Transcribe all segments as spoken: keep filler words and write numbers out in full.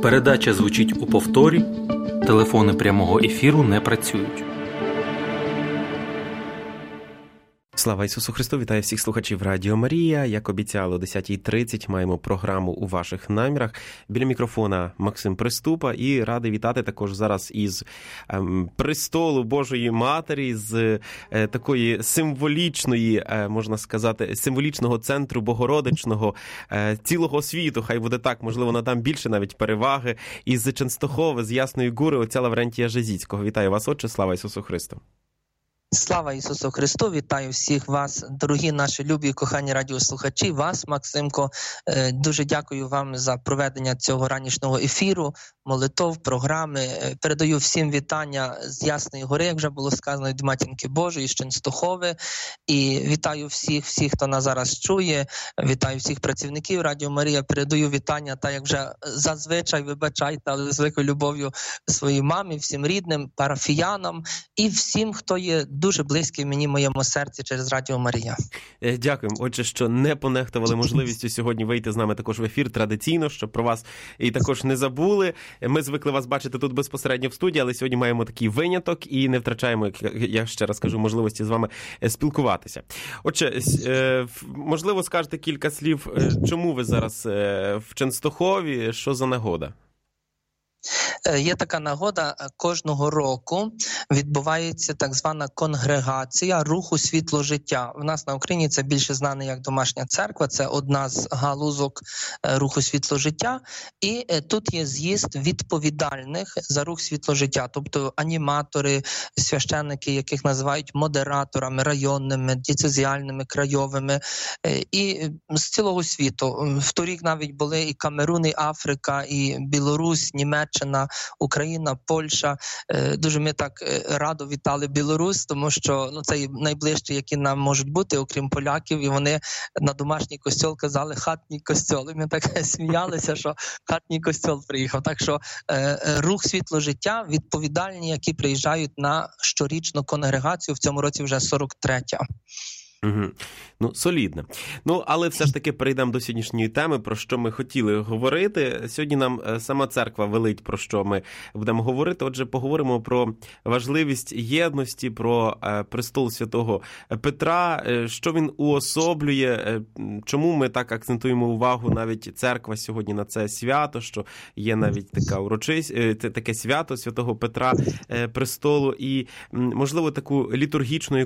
Передача звучить у повторі, телефони прямого ефіру не працюють. Слава Ісусу Христу! Вітаю всіх слухачів Радіо Марія. Як обіцяли, о десята тридцять маємо програму «У ваших намірах». Біля мікрофона Максим Приступа і радий вітати також зараз із ем, престолу Божої Матері, з е, такої символічної, е, можна сказати, символічного центру Богородичного е, цілого світу. Хай буде так, можливо, надам більше навіть переваги. Із Ченстохови, з Ясної Гури, отця Лаврентія Жизіцького. Вітаю вас, отче, слава Ісусу Христу! Слава Ісусу Христу! Вітаю всіх вас, дорогі наші любі, кохані радіослухачі, вас, Максимко. Дуже дякую вам за проведення цього ранішнього ефіру, молитов, програми. Передаю всім вітання з Ясної Гори, як вже було сказано, від Матінки Божої, з Ченстохови. І вітаю всіх, всіх, хто нас зараз чує. Вітаю всіх працівників Радіо Марія. Передаю вітання, та як вже зазвичай, вибачайте, але з великою любов'ю своїй мамі, всім рідним, парафіянам і всім, хто є дуже близький мені, моєму серці через Радіо Марія. Дякуємо, отже, що не понехтували можливістю сьогодні вийти з нами також в ефір традиційно, щоб про вас і також не забули. Ми звикли вас бачити тут безпосередньо в студії, але сьогодні маємо такий виняток і не втрачаємо, я ще раз кажу, можливості з вами спілкуватися. Отже, можливо, скажете кілька слів, чому ви зараз в Ченстохові, що за нагода? Є така нагода, кожного року відбувається так звана конгрегація руху світло життя. В нас на Україні це більше знане як домашня церква, це одна з галузок руху світло життя. І тут є з'їзд відповідальних за рух світло життя, тобто аніматори, священники, яких називають модераторами районними, дієцезіальними, крайовими, і з цілого світу. Вторік навіть були і Камерун, і Африка, і Білорусь, Німеччина, Україна, Польща. Дуже ми так радо вітали Білорусь, тому що ну, це найближчі, які нам можуть бути, окрім поляків, і вони на домашній костьол казали «хатній костьол». І ми так сміялися, що хатній костьол приїхав. Так що е, рух світло життя відповідальні, які приїжджають на щорічну конгрегацію, в цьому році вже сорок третя. Угу. Ну, солідно. Ну, але все ж таки перейдемо до сьогоднішньої теми, про що ми хотіли говорити. Сьогодні нам сама церква велить, про що ми будемо говорити. Отже, поговоримо про важливість єдності, про престол святого Петра, що він уособлює, чому ми так акцентуємо увагу, навіть церква сьогодні на це свято, що є навіть така урочисть, таке свято святого Петра, престолу, і, можливо, таку літургічну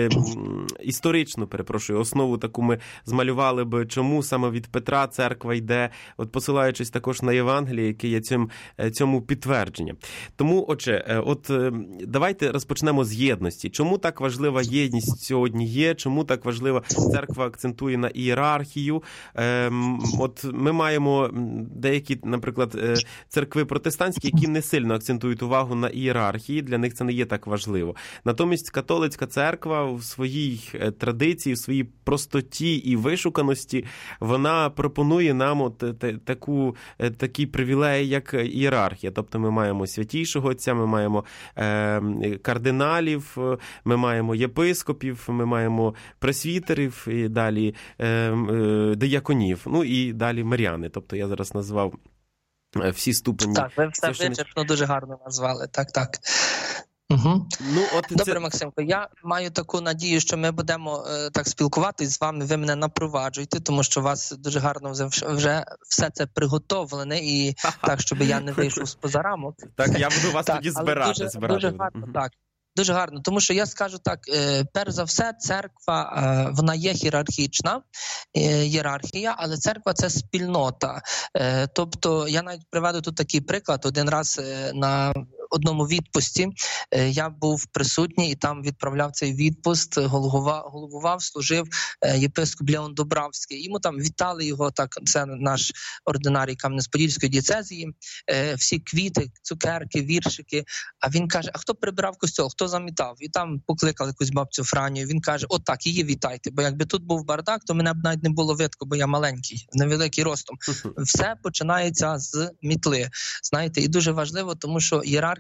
історію, перепрошую, основу таку ми змалювали би, чому саме від Петра церква йде, от посилаючись також на Євангеліє, яке є цим, цьому підтвердження. Тому, отже, от давайте розпочнемо з єдності. Чому так важлива єдність сьогодні є? Чому так важлива церква акцентує на ієрархію? От ми маємо деякі, наприклад, церкви протестантські, які не сильно акцентують увагу на ієрархії, для них це не є так важливо. Натомість католицька церква в своїй традиції, в своїй простоті і вишуканості, вона пропонує нам от таку, такі привілеї, як ієрархія. Тобто ми маємо святійшого отця, ми маємо е, кардиналів, ми маємо єпископів, ми маємо пресвітерів, і далі е, е, дияконів, ну і далі миряни. Тобто я зараз назвав всі ступені. Так, ви все вичерпно дуже гарно назвали. Так, так. Угу. Ну, от Добре, це... Максимко, я маю таку надію, що ми будемо е, так спілкуватись з вами, ви мене напроваджуєте, тому що у вас дуже гарно вже, вже все це приготовлене, і так, щоб я не вийшов з-поза рамок. Так, я буду вас тоді збирати. Дуже, збирати. дуже гарно, так. Дуже гарно, тому що я скажу так, перш за все, церква, вона є ієрархічна, ієрархія, але церква – це спільнота. Тобто, я навіть приведу тут такий приклад, один раз на одному відпусті я був присутній і там відправляв цей відпуст, головував, головував служив єпископ Леон Добравський. Йому там вітали його, так, це наш ординарій Кам'янець-Подільської дієцезії, всі квіти, цукерки, віршики. А він каже, а хто прибирав костьол, хто замітав? І там покликали якусь бабцю Франію. Він каже, от так, її вітайте, бо якби тут був бардак, то мене б навіть не було видко, бо я маленький, невеликий ростом. Все починається з мітли, знаєте, і дуже важливо, тому що ієрархія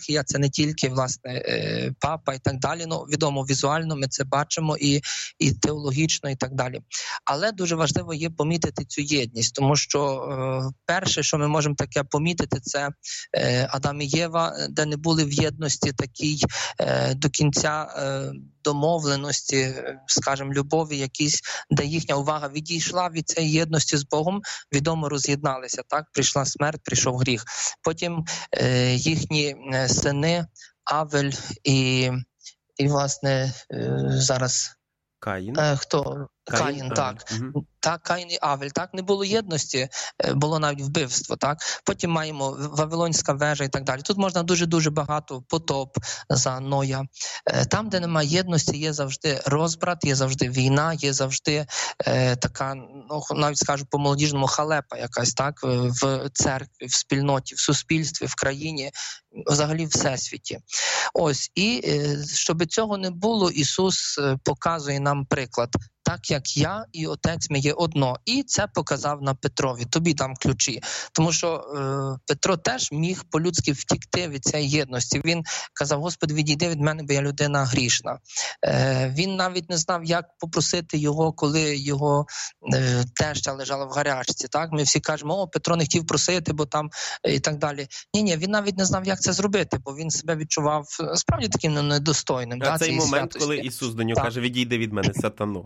ієрархія, це не тільки, власне, папа і так далі. Ну, відомо, візуально ми це бачимо і, і теологічно і так далі. Але дуже важливо є помітити цю єдність, тому що е, перше, що ми можемо таке помітити, це е, Адам і Єва, де не були в єдності такій е, до кінця е, домовленості, скажімо, любові якісь, де їхня увага відійшла від цієї єдності з Богом, відомо роз'єдналися, так? Прийшла смерть, прийшов гріх. Потім е, їхні сини Авель і, і власне, е, зараз... Каїн? Е, хто? Каїн, Каїн, так. Угу. Так, Каїн і Авель, так, не було єдності, було навіть вбивство, так. Потім маємо Вавилонська вежа і так далі. Тут можна дуже-дуже багато, потоп за Ноя. Там, де немає єдності, є завжди розбрат, є завжди війна, є завжди е, така, ну, навіть скажу по-молодіжному, халепа якась, так, в церкві, в спільноті, в суспільстві, в країні, взагалі в всесвіті. Ось, і е, щоб цього не було, Ісус показує нам приклад. Так як я і Отець ми є одно. І це показав на Петрові. Тобі дам ключі. Тому що е, Петро теж міг по-людськи втікти від цієї єдності. Він казав: Господи, відійди від мене, бо я людина грішна. Е, він навіть не знав, як попросити його, коли його е, теща лежала в гарячці. Так? Ми всі кажемо: о, Петро не хотів просити, бо там і так далі. Ні-ні, він навіть не знав, як це зробити, бо він себе відчував справді таким недостойним. А да, цей момент, святості. коли Ісус до нього так. каже: відійди від мене, сатану.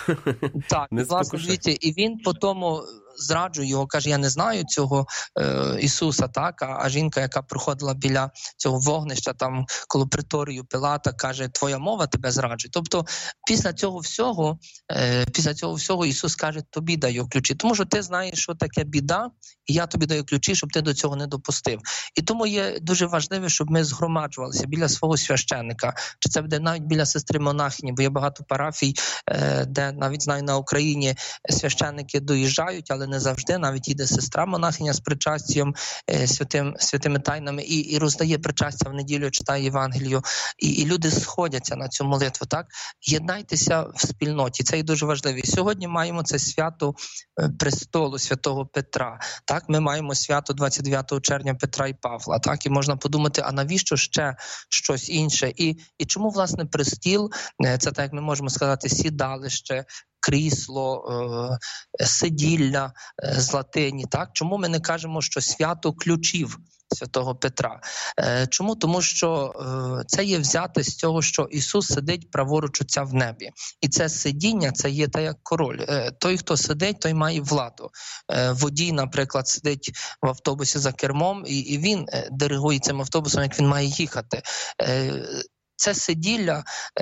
Так, власне, дивіться, і він по тому зраджує його, каже: я не знаю цього е, Ісуса, так, а, а жінка, яка проходила біля цього вогнища, там, коло приторію Пилата, каже: твоя мова тебе зраджує. Тобто, після цього всього, е, після цього всього Ісус каже: тобі даю ключі, тому що ти знаєш, що таке біда, і я тобі даю ключі, щоб ти до цього не допустив. І тому є дуже важливо, щоб ми згромаджувалися біля свого священника, чи це буде навіть біля сестри монахині, бо є багато парафій, е, де, навіть знаю, на Україні священники доїжджають, але не завжди, навіть їде сестра монахиня з причастям, е, святим, святими тайнами, і, і роздає причастя в неділю, читає Євангелію, і, і люди сходяться на цю молитву, так? Єднайтеся в спільноті, це і дуже важливо. І сьогодні маємо це свято престолу святого Петра, так? Ми маємо свято двадцять дев'ятого червня Петра і Павла, так? І можна подумати, а навіщо ще щось інше? І, і чому, власне, престіл, це так, як ми можемо сказати, сідалище, крісло, е, сиділля е, з латині, так? Чому ми не кажемо, що свято ключів святого Петра? Е, чому? Тому що е, це є взяте з цього, що Ісус сидить праворуч Отця в небі. І це сидіння, це є та як король. Е, той, хто сидить, той має владу. Е, водій, наприклад, сидить в автобусі за кермом, і, і він е, диригує цим автобусом, як він має їхати. Е, Це сиділля,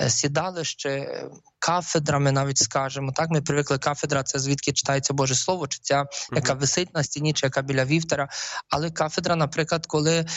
сідалище, кафедра, ми навіть скажемо. Так, ми привикли, кафедра – це звідки читається Боже Слово, чи ця, яка висить на стіні, чи яка біля вівтара. Але кафедра, наприклад, коли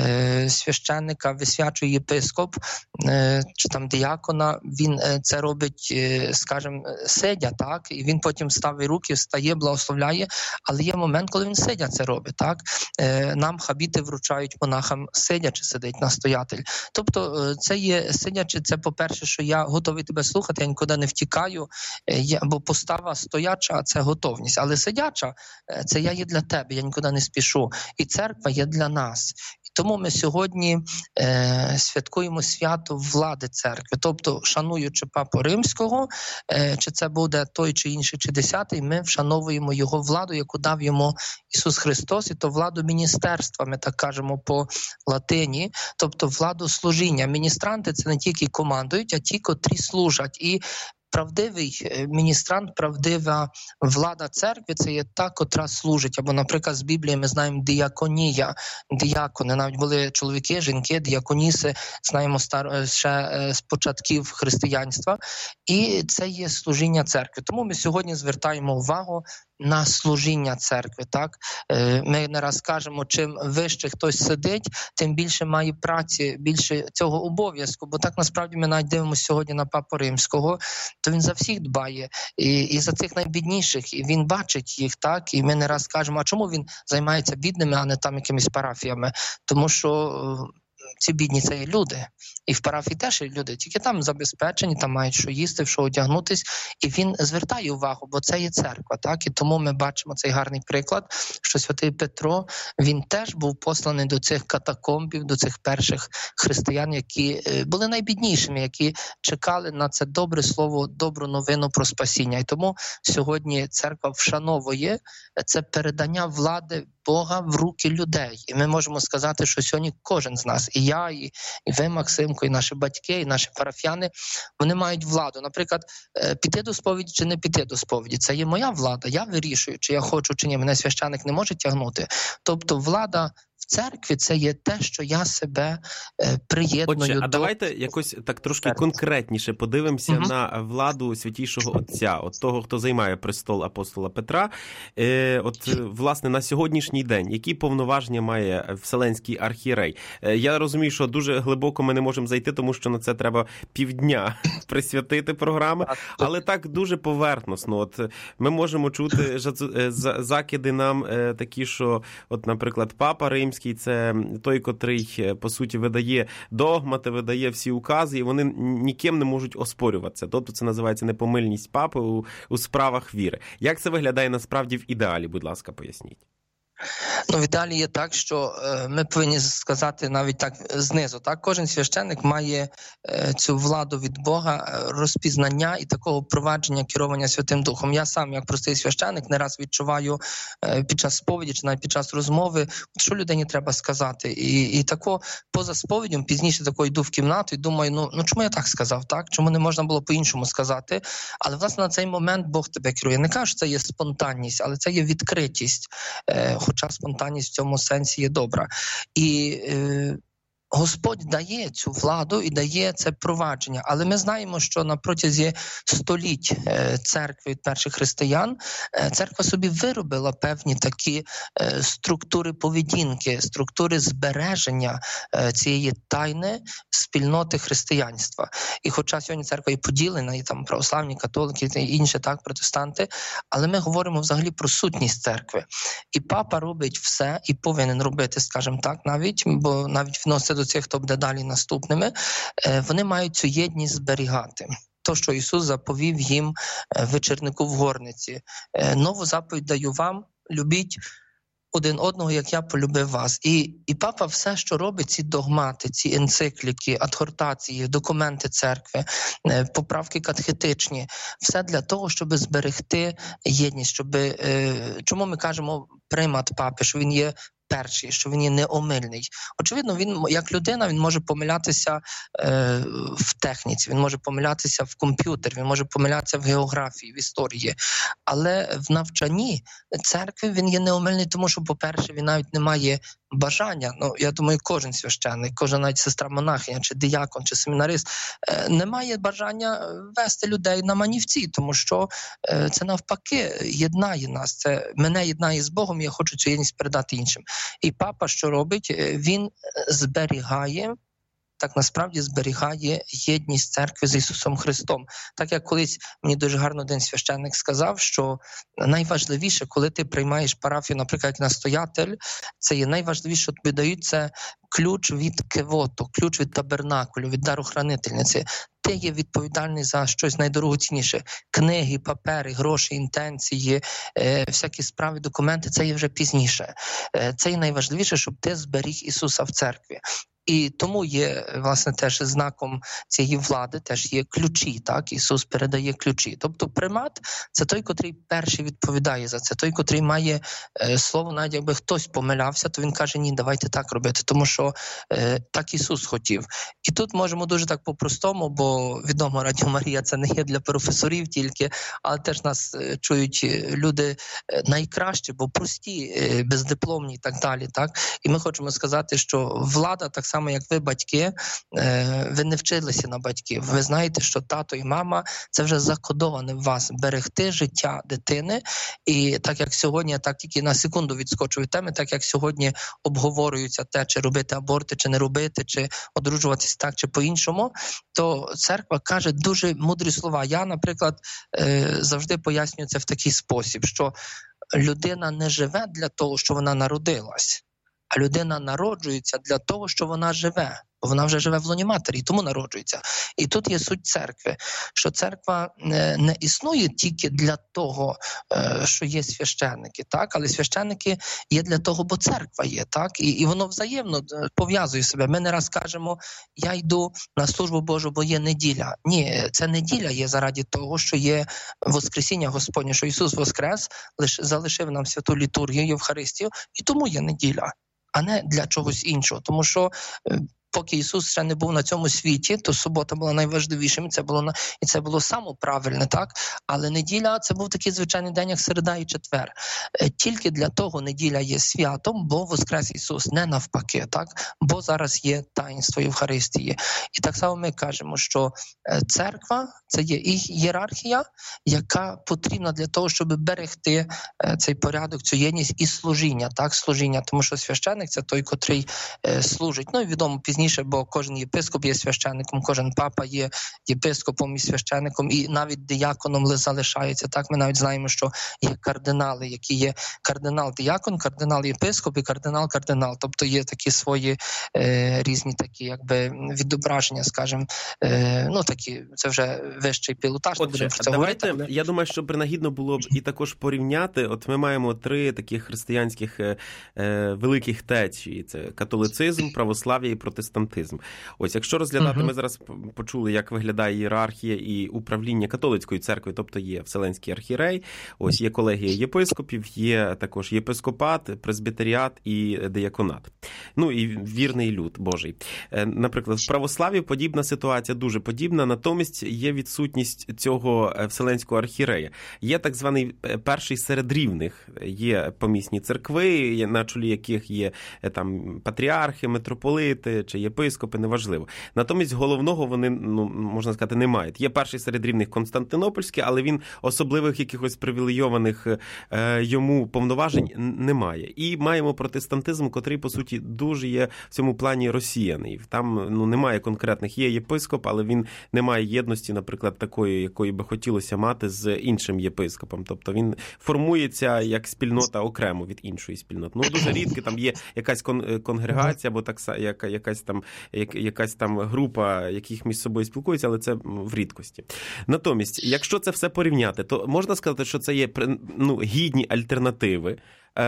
е, священника висвячує єпископ, е, чи там діякона, він е, це робить, е, скажімо, сидя, так, і він потім ставить руки, встає, благословляє, але є момент, коли він сидя це робить, так. Е, нам хабіти вручають монахам сидячи, сидить настоятель. Тобто е, це є сидячи, це, по-перше, що я готовий тебе слухати, я нікуди не втікаю, я, бо постава стояча – це готовність, але сидяча – це я є для тебе, я нікуди не спішу. І церква є для нас. І тому ми сьогодні е, святкуємо свято влади церкви, тобто, шануючи Папу Римського, е, чи це буде той чи інший, чи десятий, ми вшановуємо його владу, яку дав йому Ісус Христос, і то владу міністерства, ми так кажемо по латині, тобто владу служіння. Міністранти – це не тільки командують, а ті, котрі служать. І правдивий міністрант, правдива влада церкви – це є та, котра служить. Або, наприклад, з Біблії ми знаємо діаконія, діакони. Навіть були чоловіки, жінки, діаконіси, знаємо стар... ще з початків християнства. І це є служіння церкви. Тому ми сьогодні звертаємо увагу на служіння церкви, так? Ми не раз кажемо, чим вище хтось сидить, тим більше має праці, більше цього обов'язку. Бо так, насправді, ми навіть дивимося сьогодні на Папу Римського, то він за всіх дбає, і, і за цих найбідніших, і він бачить їх, так? І ми не раз кажемо, а чому він займається бідними, а не там якимись парафіями? Тому що ці бідні – це є люди. І в парафії теж є люди, тільки там забезпечені, там мають що їсти, в що одягнутись. І він звертає увагу, бо це є церква. Так? І тому ми бачимо цей гарний приклад, що святий Петро, він теж був посланий до цих катакомбів, до цих перших християн, які були найбіднішими, які чекали на це добре слово, добру новину про спасіння. І тому сьогодні церква вшановує це передання влади Бога в руки людей. І ми можемо сказати, що сьогодні кожен з нас, і я, і, і ви, Максимко, і наші батьки, і наші парафіяни, вони мають владу. Наприклад, піти до сповіді чи не піти до сповіді. Це є моя влада. Я вирішую, чи я хочу, чи ні. Мене священик не може тягнути. Тобто влада в церкві – це є те, що я себе е, приєдную Отже, до... а давайте якось так трошки церкви. Конкретніше подивимося Угу. на владу Святішого Отця, от того, хто займає престол апостола Петра. Е, от, власне, на сьогоднішній день, які повноваження має Вселенський архієрей? Е, я розумію, що дуже глибоко ми не можемо зайти, тому що на це треба півдня присвятити програми, але так дуже поверхносно. От ми можемо чути закиди нам е, такі, що, от, наприклад, Папа Римський, це той, котрий, по суті, видає догмати, видає всі укази, і вони ніким не можуть оспорюватися. Тобто це називається непомильність папи у, у справах віри. Як це виглядає насправді в ідеалі? Будь ласка, поясніть. Ну, в ідеалі є так, що е, ми повинні сказати навіть так знизу. Так? Кожен священник має е, цю владу від Бога, розпізнання і такого провадження, керування Святим Духом. Я сам, як простий священник, не раз відчуваю е, під час сповіді чи навіть під час розмови, що людині треба сказати. І, і тако поза сповіддю, пізніше тако йду в кімнату і думаю, ну, ну чому я так сказав, так? Чому не можна було по-іншому сказати? Але, власне, на цей момент Бог тебе керує. Не кажу, що це є спонтанність, але це є відкритість. Е, Хоча спонтанність в цьому сенсі є добра. І е, Господь дає цю владу і дає це провадження. Але ми знаємо, що на протязі століть е, церкви від перших християн е, церква собі виробила певні такі е, структури поведінки, структури збереження е, цієї тайни спільноти християнства. І хоча сьогодні церква і поділена, і там православні, католики, і інші, так, протестанти, але ми говоримо взагалі про сутність церкви. І папа робить все, і повинен робити, скажімо так, навіть, бо навіть відноситься до цих, хто буде далі наступними, е, вони мають цю єдність зберігати. То, що Ісус заповів їм е, вечірнику в горниці. Е, нову заповідь даю вам, любіть один одного, як я полюбив вас. І, і папа все, що робить, ці догмати, ці енцикліки, адхортації, документи церкви, поправки катехетичні, все для того, щоб зберегти єдність. Щоб, е, чому ми кажемо примат папи, що він є перший, що він є неомильний. Очевидно, він, як людина, він може помилятися е, в техніці, він може помилятися в комп'ютері, він може помилятися в географії, в історії. Але в навчанні церкви він є неомильний, тому що, по-перше, він навіть не має бажання. Ну, я думаю, кожен священник, кожен навіть сестра-монахиня, чи диякон, чи семінарист е, не має бажання вести людей на манівці, тому що е, це навпаки єднає нас. Це мене єднає з Богом, і я хочу цю єдність передати іншим. І папа що робить? Він зберігає, так насправді зберігає єдність церкви з Ісусом Христом. Так як колись мені дуже гарно один священник сказав, що найважливіше, коли ти приймаєш парафію, наприклад, як настоятель, це є найважливіше, що тобі дають, це ключ від кивоту, ключ від табернакулю, від дарохранительниці. Ти є відповідальний за щось найдорогоцінніше. Книги, папери, гроші, інтенції, е, всякі справи, документи – це є вже пізніше. Е, це є найважливіше, щоб ти зберіг Ісуса в церкві. І тому є, власне, теж знаком цієї влади, теж є ключі, так? Ісус передає ключі. Тобто примат – це той, котрий перший відповідає за це, той, котрий має е, слово, навіть якби хтось помилявся, то він каже, ні, давайте так робити, тому що е, так Ісус хотів. І тут можемо дуже так по-простому, бо, відомо, Радіо Марія – це не є для професорів тільки, але теж нас е, чують люди е, найкращі, бо прості, е, бездипломні і так далі, так? І ми хочемо сказати, що влада так само, як ви, батьки, ви не вчилися на батьків. Ви знаєте, що тато і мама – це вже закодоване в вас берегти життя дитини. І так як сьогодні, я так тільки на секунду відскочу від теми, так як сьогодні обговорюється те, чи робити аборти, чи не робити, чи одружуватись так, чи по-іншому, то церква каже дуже мудрі слова. Я, наприклад, завжди пояснюю це в такий спосіб, що людина не живе для того, що вона народилась. а людина народжується для того, що вона живе. Бо вона вже живе в лоні матері, і тому народжується. І тут є суть церкви, що церква не існує тільки для того, що є священники, так? Але священники є для того, бо церква є, так? І, і воно взаємно пов'язує себе. Ми не раз кажемо, я йду на службу Божу, бо є неділя. Ні, це неділя є заради того, що є Воскресіння Господнє, що Ісус воскрес, лише залишив нам святу літургію, Євхаристію, і тому є неділя, а не для чогось іншого. Тому що поки Ісус ще не був на цьому світі, то субота була найважливішим, і це було на і це було самоправильне, так? Але неділя це був такий звичайний день, як середа і четвер. Тільки для того неділя є святом, бо воскрес Ісус, не навпаки, так? Бо зараз є таїнство Євхаристії. І так само ми кажемо, що церква це є і ієрархія, яка потрібна для того, щоб берегти цей порядок, цю єдність і служіння, так? Служіння, тому що священик це той, котрий служить. Ну і відомо пізніше, бо кожен єпископ є священником, кожен папа є єпископом і священником, і навіть дияконом залишається. Так, ми навіть знаємо, що є кардинали, які є кардинал-диякон, кардинал-єпископ і кардинал-кардинал. Тобто є такі свої е, різні такі, якби, відображення, скажімо, е, ну такі, це вже вищий пілотаж. Отже, про це давайте, говорити. Я думаю, що принагідно було б і також порівняти. От ми маємо три таких християнських е, е, великих течії. Це католицизм, православ'я і протестантизм. Ось, якщо розглядати, uh-huh. ми зараз почули, як виглядає ієрархія і управління католицькою церквою, тобто є Вселенський архієрей, ось є колегія єпископів, є також єпископат, презбітеріат і дияконат. Ну і вірний люд Божий. Наприклад, в православ'ї подібна ситуація, дуже подібна, натомість є відсутність цього Вселенського архієрея. Є так званий перший серед рівних, є помісні церкви, на чолі яких є там патріархи, митрополити чи єпископи, неважливо. Натомість головного вони, ну, можна сказати, не мають. Є перший серед рівних Константинопольський, але він особливих якихось привілейованих е, йому повноважень не має. І маємо протестантизм, котрий, по суті, дуже є в цьому плані розсіяний. Там, ну, немає конкретних, є єпископ, але він не має єдності, наприклад, такої, якої би хотілося мати з іншим єпископом. Тобто він формується як спільнота окремо від іншої спільноти. Ну, дуже рідко там є якась кон- конгрегація, або так, яка, якась там якась там група, яких між собою спілкуються, але це в рідкості. Натомість, якщо це все порівняти, то можна сказати, що це є, ну, гідні альтернативи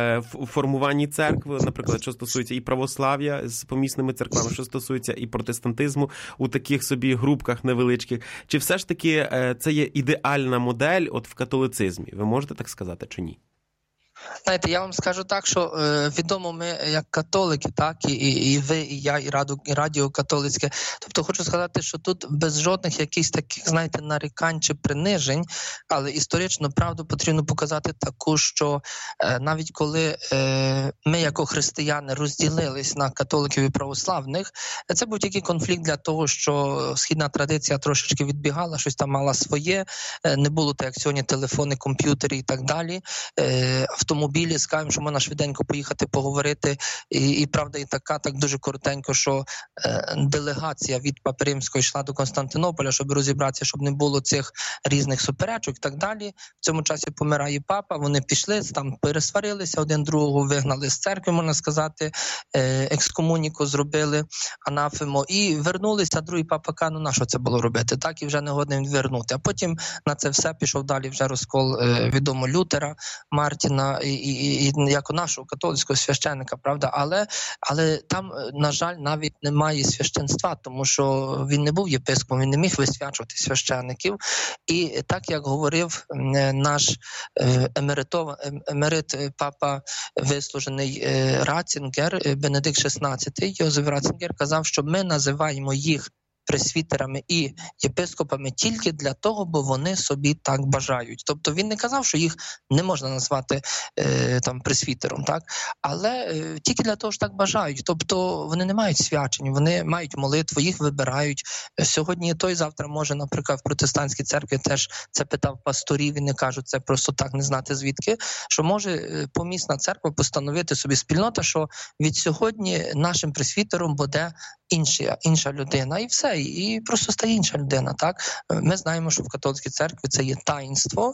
в формуванні церкви, наприклад, що стосується і православ'я з помісними церквами, що стосується і протестантизму у таких собі групках невеличких. Чи все ж таки це є ідеальна модель от в католицизмі? Ви можете так сказати чи ні? Знаєте, я вам скажу так, що е, відомо ми як католики, так, і, і, і ви, і я, і, раду, і радіо католицьке. Тобто хочу сказати, що тут без жодних якихось таких, знаєте, нарікань чи принижень, але історично правду потрібно показати таку, що е, навіть коли е, ми, як християни, розділились на католиків і православних, це був тільки конфлікт для того, що східна традиція трошечки відбігала, щось там мала своє, е, не було так, як сьогодні телефони, комп'ютери і так далі. Е, автомобілі, скажемо, що можна швиденько поїхати поговорити, і, і правда і така, так дуже коротенько, що е, делегація від Папи Римського йшла до Константинополя, щоб розібратися, щоб не було цих різних суперечок і так далі. В цьому часі помирає папа, вони пішли, там пересварилися, один другого вигнали з церкви, можна сказати, е, екскомуніку зробили, анафему, і вернулися, другий папа каже, ну на що це було робити? Так, і вже не годен відвернути. А потім на це все пішов далі вже розкол, е, відомо, Лютера, Мартіна, І, і, і як у нашого католицького священника, правда, але, але там, на жаль, навіть немає священства, тому що він не був єпископом, він не міг висвячувати священиків. І так, як говорив наш емеритов, емерит папа вислужений Ратцінгер, Бенедикт шістнадцятий, Йозеф Ратцінгер, казав, що ми називаємо їх пресвітерами і єпископами тільки для того, бо вони собі так бажають. Тобто він не казав, що їх не можна назвати е, там пресвітером, так? Але е, тільки для того, що так бажають. Тобто вони не мають свячень, вони мають молитву, їх вибирають. Сьогодні той, завтра може, наприклад, в протестантській церкві теж це питав пасторів, і не кажуть це просто так, не знати звідки, що може помісна церква постановити собі спільнота, що від сьогодні нашим пресвітером буде інша, інша людина. І все. людей і просто стає інша людина. Так? Ми знаємо, що в католицькій церкві це є таїнство,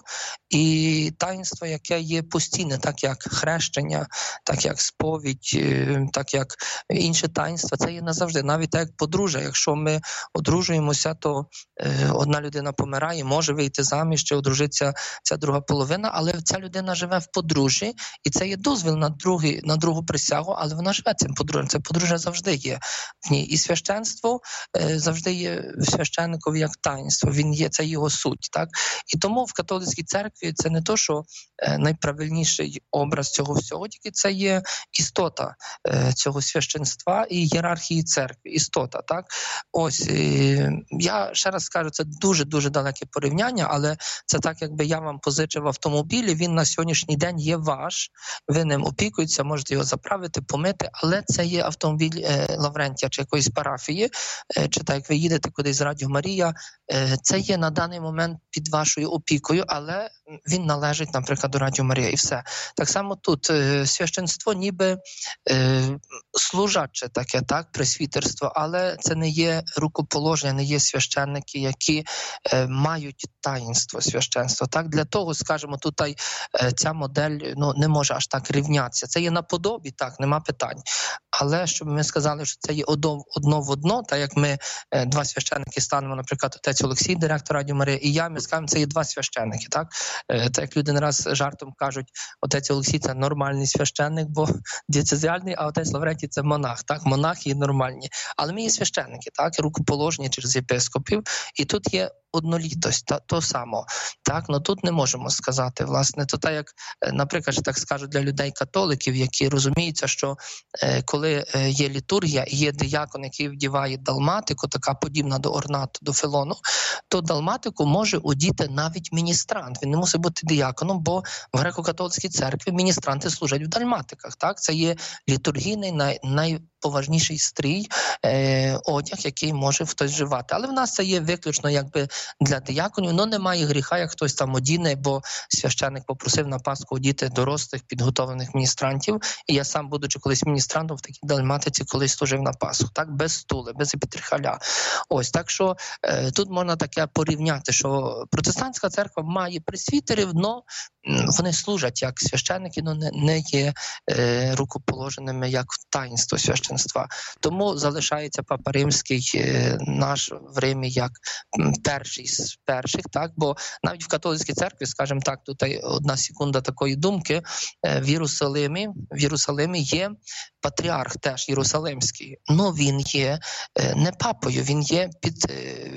і таїнство, яке є постійне, так як хрещення, так як сповідь, так як інші таїнства, це є назавжди. Навіть так як подружжя. Якщо ми одружуємося, то е, одна людина помирає, може вийти заміж чи одружитися ця друга половина, але ця людина живе в подружжі, і це є дозвіл на, другий, на другу присягу, але вона живе цим подружжям. Це подружжя завжди є в ній. І священство е, завжди є священникові як таїнство. Він є, це його суть. Так? І тому в католицькій церкві це не то, що е, найправильніший образ цього всього, тільки це є істота е, цього священства і ієрархії церкви. Істота, так? Ось, е, я ще раз скажу, це дуже-дуже далеке порівняння, але це так, якби я вам позичив автомобіль, і він на сьогоднішній день є ваш, ви ним опікуєтеся, можете його заправити, помити, але це є автомобіль е, Лаврентія чи якоїсь парафії, е, чи так, як ви їдете кудись з Радіо Марія, е, це є на даний момент під вашою опікою, але він належить, наприклад, до Радіо Марія, і все. Так само тут е, священство ніби е, служаче таке, так, пресвітерство, але це не є рукоположення, не є священники, які е, мають таїнство священства. Так, для того, скажімо, тут е, ця модель ну, не може аж так рівнятися. Це є наподобі, так, нема питань. Але щоб ми сказали, що це є одно, одно в одно, так як ми е, два священники станемо, наприклад, отець Олексій, директор Радіо Марія, і я, ми скажемо, це є два священники. Так, е, так як люди не раз жартом кажуть, отець Олексій – це нормальний священник, бо дієцезіальний, а отець Лаврентій – це монах. Так, монахи є нормальні. Але ми є священники, так, рукоположені через єпископів, і тут є однолітость, та, то само. Так, ну тут не можемо сказати, власне, то так як, наприклад, так скажу для людей-католиків, які розуміються, що е, коли е, є літургія і є диякон, який вдіває далматику, така подібна до орнату, до філону, то далматику може одіти навіть міністрант. Він не мусить бути дияконом, бо в греко-католицькій церкві міністранти служать в далматиках. Так, це є літургійний най, найповажніший стрій, е, одяг, який може хтось вживати. Але в нас це є виключно якби для дияконів, але немає гріха, як хтось там одіне, бо священник попросив на Пасху одіти дорослих, підготовлених міністрантів, і я сам, будучи колись міністрантом, в такій далматиці колись служив на Пасху, так, без стули, без епітрихаля. Ось, так що е, тут можна таке порівняти, що протестантська церква має пресвітерів, але вони служать як священники, але не, не є е, рукоположеними як таїнство священства. Тому залишається Папа Римський е, наш в Римі як перший з перших, так, бо навіть в католицькій церкві, скажімо так, тут одна секунда такої думки, в Єрусалимі, в Єрусалимі є патріарх теж Єрусалимський, але він є не папою, він є під,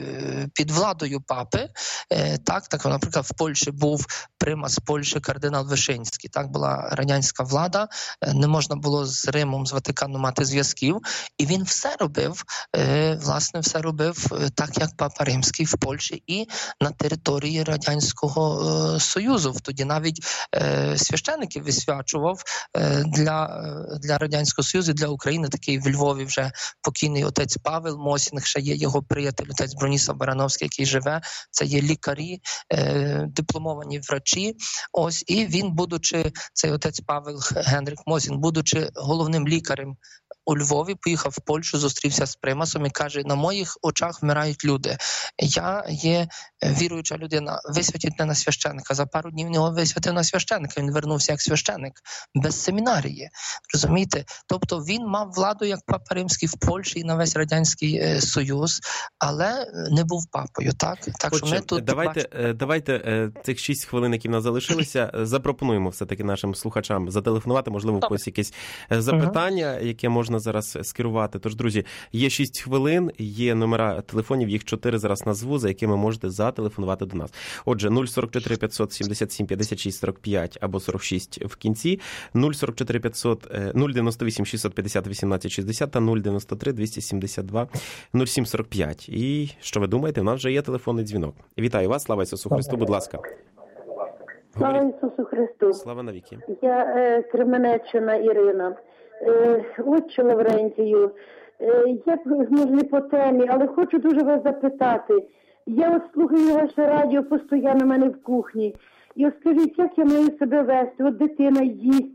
під владою папи, так, так, наприклад, в Польщі був примас Польщі кардинал Вишинський, так, була радянська влада, не можна було з Римом, з Ватиканом мати зв'язків, і він все робив, власне, все робив так, як Папа Римський в Польщі і на території Радянського е, Союзу. Тоді навіть е, священиків висвячував е, для, для Радянського Союзу, для України. Такий в Львові вже покійний отець Павел Мосінг, ще є його приятель, отець Броніслав Барановський, який живе. Це є лікарі, е, дипломовані врачі. Ось, і він, будучи, цей отець Павел Генрих Мосінг, будучи головним лікарем у Львові, поїхав в Польщу, зустрівся з примасом і каже, на моїх очах вмирають люди. Я є віруюча людина, висвятіть мене на священника. За пару днів його висвятив на священика, він вернувся як священик, без семінарії. Розумієте? Тобто він мав владу як Папа Римський в Польщі і на весь Радянський е, Союз, але не був папою, так? Так Отже, що ми тут давайте, бачимо... давайте цих шість хвилин, які в нас залишилися, запропонуємо все-таки нашим слухачам зателефонувати, можливо, у когось якісь запитання, угу. яке можна зараз скерувати. Тож, друзі, є шість хвилин, є номера телефонів, їх чотири зараз назву, за якими можете зателефонувати до нас. Отже, нуль сорок чотири п'ятсот сімдесят сім п'ятдесят шість сорок п'ять або сорок шість в кінці, нуль сорок чотири п'ятсот, нуль дев'яносто вісім шістсот п'ятдесят вісімнадцять шістдесят та нуль дев'яносто три двісті сімдесят два нуль сім сорок п'ять. І що ви думаєте, у нас вже є телефонний дзвінок. Вітаю вас, слава Ісусу Христу, будь ласка. Слава Ісусу Христу. Слава навіки. Я е, Кременеччина Ірина. Е, Отче Лаврентію, е, я, може, не по темі, але хочу дуже вас запитати. Я от слухаю ваше радіо постійно в мене в кухні. І от скажіть, як я маю себе вести? От дитина їсть,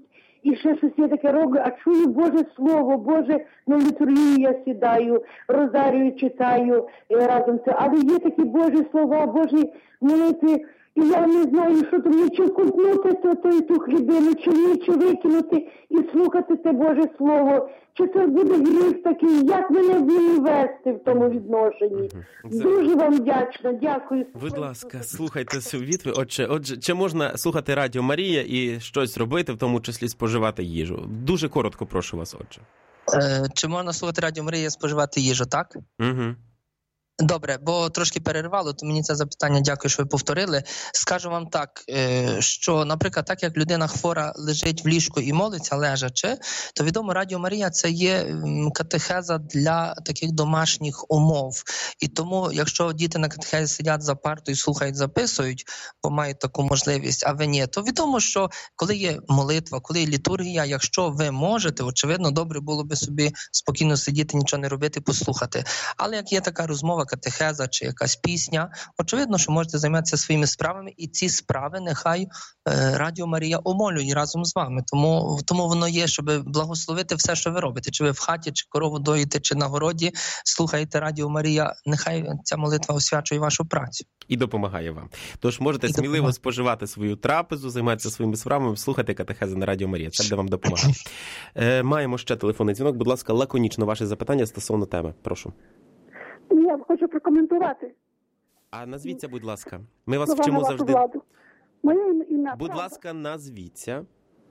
і ще щось я таке роблю, а чую Боже Слово, Боже, на літургію я сідаю, розарію читаю е, разом це. Але є такі Божі слова, Божі молитви, і я не знаю, що то мені, чи купнути то, то, ту хлібину, чи ні, чи викинути і слухати те Боже Слово. Чи це буде гріх такий, як мене вести в тому відношенні? Це... Дуже вам вдячна, дякую. Будь ласка, слухайте цю відповідь. Отже, отже, чи можна слухати Радіо Марія і щось робити, в тому числі споживати їжу? Дуже коротко прошу вас, отже. Е, чи можна слухати Радіо Марія і споживати їжу, так? Угу. Добре, бо трошки перервало, то мені це запитання, дякую, що ви повторили. Скажу вам так, що, наприклад, так як людина хвора лежить в ліжку і молиться, лежачи, то відомо, Радіо Марія – це є катехеза для таких домашніх умов. І тому, якщо діти на катехезі сидять за партою, слухають, записують, бо мають таку можливість, а ви ні, то відомо, що коли є молитва, коли є літургія, якщо ви можете, очевидно, добре було би собі спокійно сидіти, нічого не робити, послухати. Але як є така розмова, катехеза чи якась пісня, очевидно, що можете займатися своїми справами, і ці справи нехай е, Радіо Марія омолює разом з вами. Тому, тому воно є, щоб благословити все, що ви робите. Чи ви в хаті, чи корову доїте, чи на городі, слухаєте Радіо Марія, нехай ця молитва освячує вашу працю. І допомагає вам. Тож можете і сміливо допомагає. споживати свою трапезу, займатися своїми справами, слухати катехези на Радіо Марія. Це буде вам допомагати. Е, маємо ще телефонний дзвінок. Будь ласка, лаконічно ваше запитання стосовно теми. Прошу. Я хочу прокоментувати. А назвіться, будь ласка. Ми вас Слова вчимо на вашу завжди. владу. Моє ім'я. Будь правда. ласка, назвіться.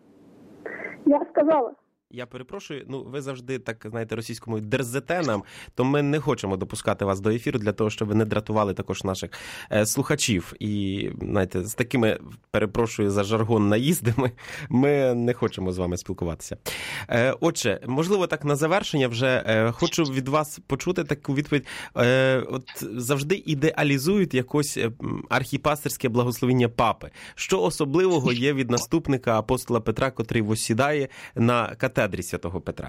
Я сказала. Я перепрошую, ну ви завжди, так, знаєте, російською мовою дерзете нам, то ми не хочемо допускати вас до ефіру для того, щоб ви не дратували також наших е, слухачів. І, знаєте, з такими, перепрошую за жаргон, наїздами ми не хочемо з вами спілкуватися. Е, отже, можливо, так на завершення вже е, хочу від вас почути таку відповідь. Е, от завжди ідеалізують якось архіпастерське благословіння папи. Що особливого є від наступника апостола Петра, котрий восідає на катедрі Святого Петра?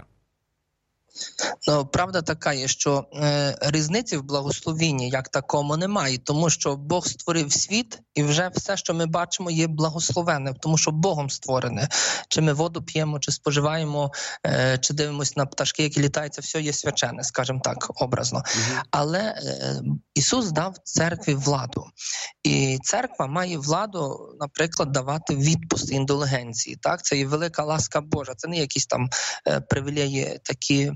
Ну, правда така є, що е, різниці в благословінні як такому немає, тому що Бог створив світ, і вже все, що ми бачимо, є благословенне, тому що Богом створене. Чи ми воду п'ємо, чи споживаємо, е, чи дивимося на пташки, які літають, це все є свячене, скажімо так, образно. Угу. Але е, Ісус дав церкві владу. І церква має владу, наприклад, давати відпуск, індулгенції. Так? Це є велика ласка Божа, це не якісь там е, привілеї такі,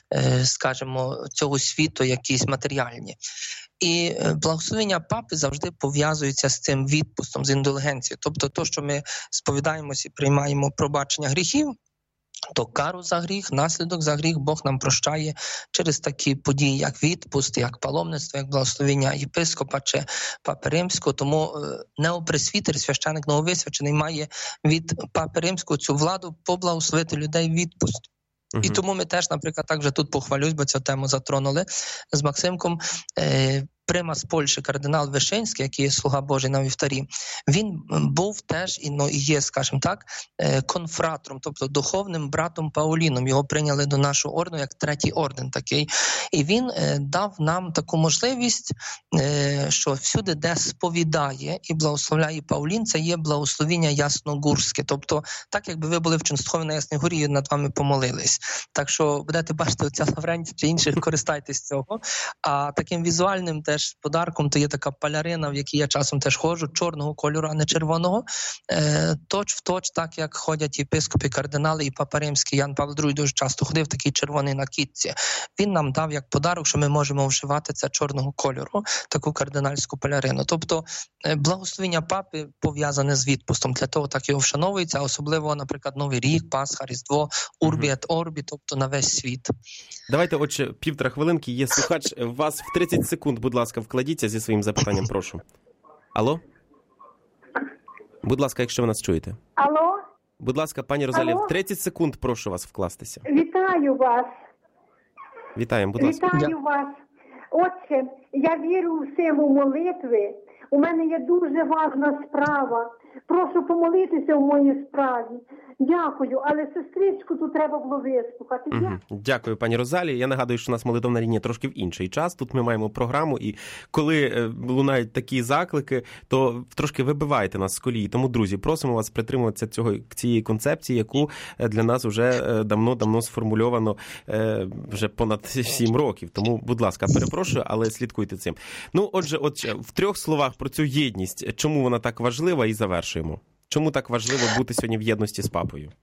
скажімо, цього світу, якісь матеріальні. І благословення папи завжди пов'язується з цим відпустом, з індульгенцією. Тобто то, що ми сповідаємося і приймаємо пробачення гріхів, то кару за гріх, наслідок за гріх Бог нам прощає через такі події, як відпуст, як паломництво, як благословення єпископа чи Папи Римського. Тому неопресвітер, священик нововисвячений, має від Папи Римського цю владу поблагословити людей відпусту. І тому ми теж, наприклад, так вже тут похвалюсь, бо цю тему затронули з Максимком. Е, Примас Польщі, кардинал Вишинський, який є слуга Божий на вівтарі, він був теж і ну, є, скажімо так, конфратором, тобто духовним братом Пауліном. Його прийняли до нашого ордену як третій орден такий. І він е, дав нам таку можливість, е, що всюди, де сповідає і благословляє Паулін, це є благословіння ясногурське. Тобто, так якби ви були в Ченстхові на Ясній Горі і над вами помолились. Так що будете бачити оця Лаврентія чи інших, користайтесь цього. А таким візуальним теж подарком то є така палярина, в якій я часом теж ходжу, чорного кольору, а не червоного. Е, точ в точ, так як ходять єпископи, кардинали і Папа Римський, Ян Павло другий дуже часто ходив такий червоний накидці. Він нам дав як подарок, що ми можемо вживати це чорного кольору, таку кардинальську палярину. Тобто е, благословення папи пов'язане з відпустом, для того так його вшановується, особливо, наприклад, Новий рік, Пасха, Різдво, Урбі ет Орбі, тобто на весь світ. Давайте, отже, півтора хвилинки, є слухач, вас в тридцять секунд, будь ласка, вкладіться зі своїм запитанням, прошу. Алло? Будь ласка, якщо ви нас чуєте. Алло? Будь ласка, пані Розалія, Алло? в тридцять секунд прошу вас вкластися. Вітаю вас. Вітаємо, будь ласка. Вітаю вас. Отче, я вірю в силу молитви. У мене є дуже важна справа. Прошу помолитися в моїй справі. Дякую, але сестричку тут треба було вислухати. Угу. Дякую, пані Розалії. Я нагадую, що у нас молитовна лінія трошки в інший час. Тут ми маємо програму, і коли лунають такі заклики, то трошки вибивайте нас з колії. Тому, друзі, просимо вас притримуватися цього, цієї концепції, яку для нас вже давно-давно сформульовано вже понад сім років. Тому, будь ласка, перепрошую, але слідкуйте цим. Ну, отже, отже, в трьох словах про цю єдність, чому вона так важлива, і завершуємо. Чому так важливо бути сьогодні в єдності з папою?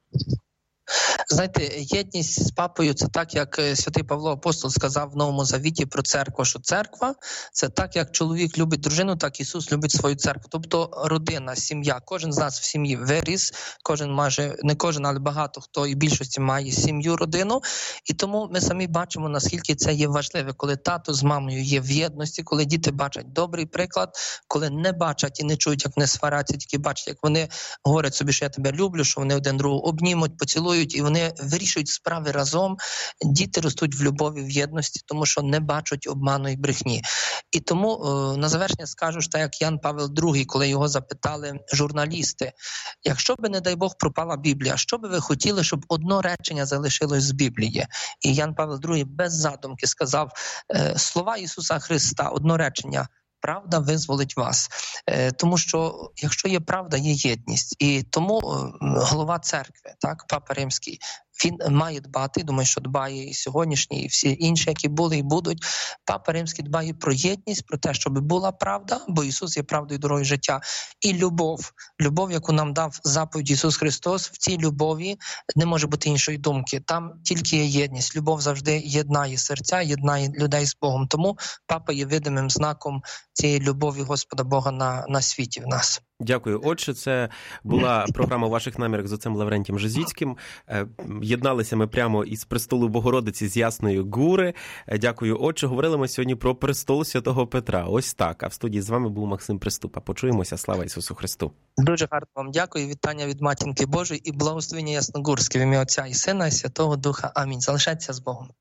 Знаєте, єдність з папою – це так, як святий Павло Апостол сказав в Новому Завіті про церкву, що церква – це так, як чоловік любить дружину, так Ісус любить свою церкву. Тобто родина, сім'я. Кожен з нас в сім'ї виріс, кожен має, не кожен, але багато хто і більшості має сім'ю, родину. І тому ми самі бачимо, наскільки це є важливе, коли тато з мамою є в єдності, коли діти бачать добрий приклад, коли не бачать і не чують, як вони сваряться, тільки бачать, як вони говорять собі, що я тебе люблю, що вони один другого обнімуть, поцілують, і вони вирішують справи разом. Діти ростуть в любові, в єдності, тому що не бачать обману і брехні. І тому е, на завершення скажу, що так як Ян Павел другий, коли його запитали журналісти, якщо би, не дай Бог, пропала Біблія, що би ви хотіли, щоб одно речення залишилось з Біблії? І Ян Павел другий без задумки сказав е, слова Ісуса Христа, одно речення: правда визволить вас. Е, тому що якщо є правда, є єдність. І тому е, голова церкви, так, Папа Римський, він має дбати, думаю, що дбає і сьогоднішній, і всі інші, які були і будуть. Папа Римський дбає про єдність, про те, щоб була правда, бо Ісус є правдою, дорогою життя. І любов. Любов, яку нам дав заповідь Ісус Христос, в цій любові не може бути іншої думки. Там тільки є єдність. Любов завжди єднає серця, єднає людей з Богом. Тому Папа є видимим знаком цієї любові Господа Бога на, на світі в нас. Дякую, отче. Це була програма «Ваших намірах» з отцем Лаврентієм Жизіцьким. Єдналися ми прямо із престолу Богородиці з Ясної Гури. Дякую, отче. Говорили ми сьогодні про престол Святого Петра. Ось так. А в студії з вами був Максим Приступа. Почуємося. Слава Ісусу Христу. Дуже гарно вам дякую. Вітання від Матінки Божої і благословення Ясногурське в ім'я Отця і Сина і Святого Духа. Амінь. Залишайтеся з Богом.